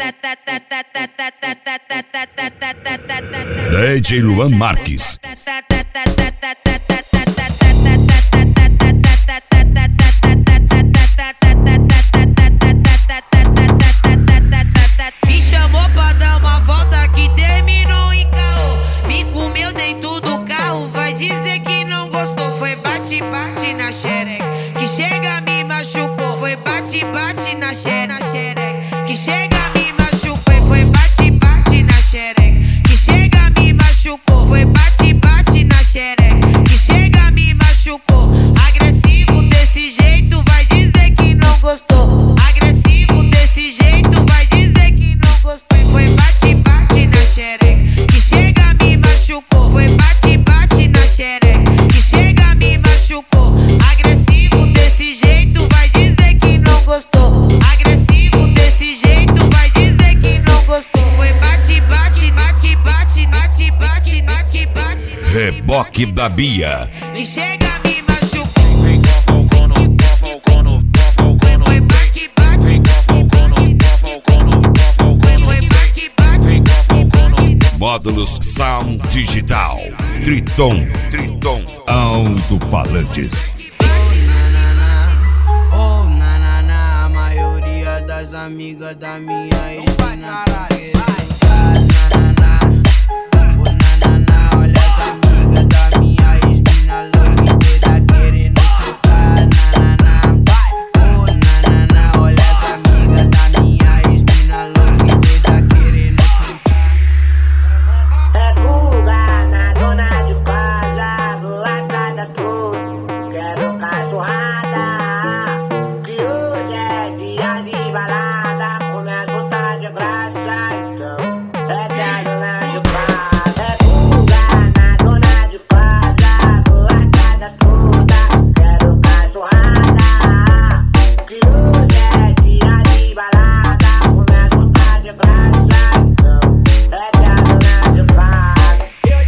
DJ Luan Marques. Me chamou pra dar uma volta que terminou em caô. Me comeu dentro do carro, vai dizer que não gostou. Foi bate-bate na xereca, que chega me machucou. Foi bate-bate na xereca, que chega me machucou. Foi bate-bate na xereca, que chega me machucou. Foi bate-bate na xereca, que chega me machucou. Agressivo desse jeito, vai dizer que não gostou. Agressivo desse jeito, vai dizer que não gostou. Foi bate-bate na xereca, que chega me machucou. Foi bate-bate na xereca, que chega me machucou. Agressivo desse jeito, vai dizer que não gostou. Agressivo desse jeito, vai dizer que não gostou. Foi bate-bate, bate-bate, bate-bate, bate-bate. Reboque da Bia. Que chega me machucou. Foi bate-bate, foi bate-bate. Módulos Sound Digital. Triton Alto-Falantes. Oh, na, a maioria das amigas da minha ex-mina tá querendo ficar, oh, na, olha as amigas da minha ex-mina louca querendo soltar, vai, oh, na, olha as amigas da minha ex-mina louca querendo soltar. É fuga na dona de casa, vou atrás das flores, quero cachorrada, que hoje é dia de balada, começa a botar de graça, então é que a dona de casa. É fuga na dona de casa, vou atrás das flores, quero cachorrada, que hoje é dia de balada, começa a botar de graça, então é que a dona de casa.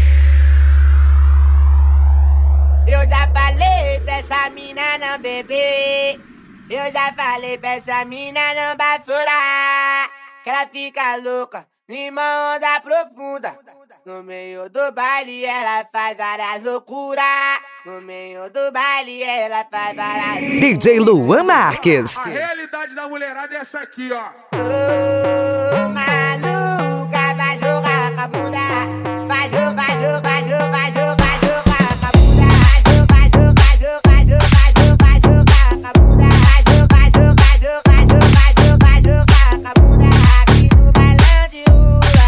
Eu já falei pra essa mina não beber. Eu já falei pra essa mina não bafurar, que ela fica louca numa onda profunda. No meio do baile ela faz várias loucuras. No meio do baile ela faz várias loucuras. DJ Luan Marques. A realidade da mulherada é essa aqui, ó. Ô, maluca, vai jogar com a bunda. Vai jogar, vai jogar, vai jogar, vai jogar, vai jogar com a bunda. Vai jogar, vai jogar, vai jogar, vai jogar, vai jogar com a bunda. Vai jogar, jogar, jogar, jogar, jogar, jogar com a bunda. Aqui no bailão de rua.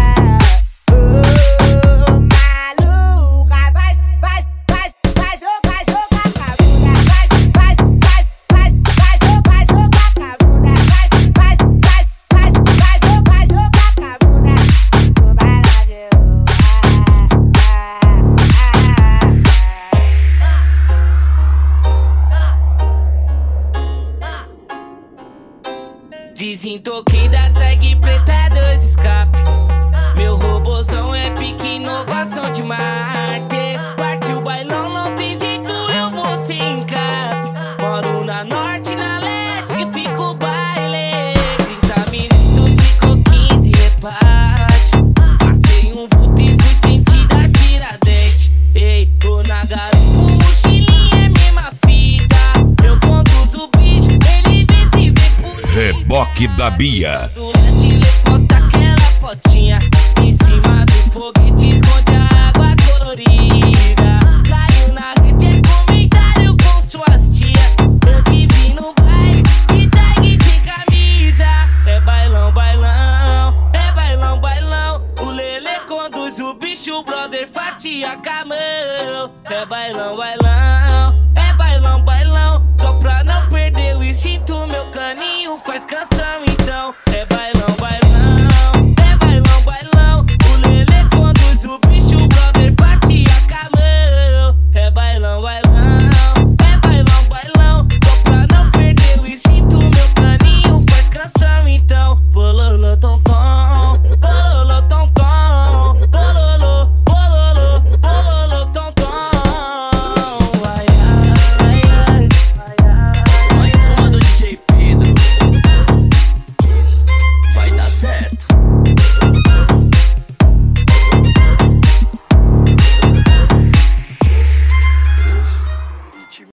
Ô, maluca, vai jogar, jogar com a bunda. Vai jogar, jogar com a bunda. Vai jogar, jogar com a bunda. No bailão de rua. Desentoquei da tag preta 2 escape. Meu robozão é pique inovação de Marte. Partiu o bailão, não tem jeito, eu vou sem encape. Moro na norte, na leste, que fica o baile. 30 minutos, ficou 15 reparte. Passei um vulto e fui sentir da Tiradentes. Ei, tô na garupa, mochilinha é mesma fita. Eu conduzo o bicho, ele vê se vê por Reboque da Bia. durante ele posta aquela fotinha em cima do foguete, esconde a água colorida. Caiu na rede, é comentário com suas tia. Eu te vi no baile, de tag sem camisa. É bailão, bailão, é bailão, bailão. O Lelê conduz o bicho, o brother fatia.